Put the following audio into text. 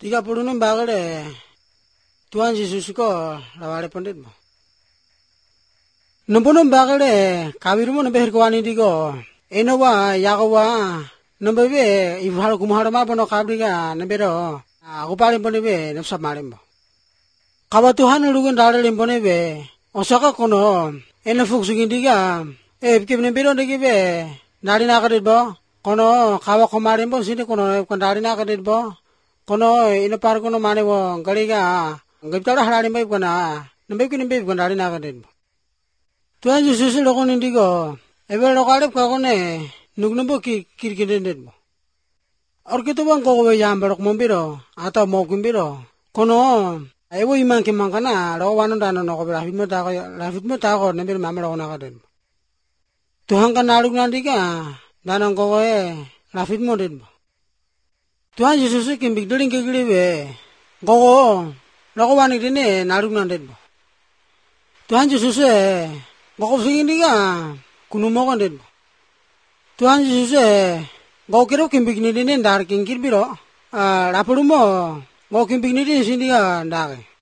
36 bagale Tuhan Yesus ko lawale pandit mo. Numpunong bagale kawirumo nabe hirkwani digo enowa yagawa nambe ibhal kumharama bono kabriga nabero agupalin ponebe napsa marimbo. Kawa Tuhan ulugun dalilin ponebe osaka kono ena fuksugin diga kibne biro digibe dari nakarit bo kono kawa kumarin bo sini kono dari nakarit bo kono ina par kono mane bo galiga giptara harani bai kona nambe kini dari nakarit bo Tuhan Yesus lokon indigo ebe lokalip ka kone nugnumbo kirkirindet bo or kito bang ko yam barok mombiro atau mau kumbiro kono ewo iman kimangkana ro wanu dano no ko rafit mo ta ko nambe mamero nakarit Tuhan kan naluk nandiga danang ko rafit mo din bo Tuhan Yesus kim bigdling kigiliwe gogo loko wani dine naluk nandet bo Tuhan Yesus gogo singindiga kunumokan din bo Tuhan Yesus gogo kiro kim bigni dine dar kingkir biro rapurumo gogo kim bigni dine sindiga ndake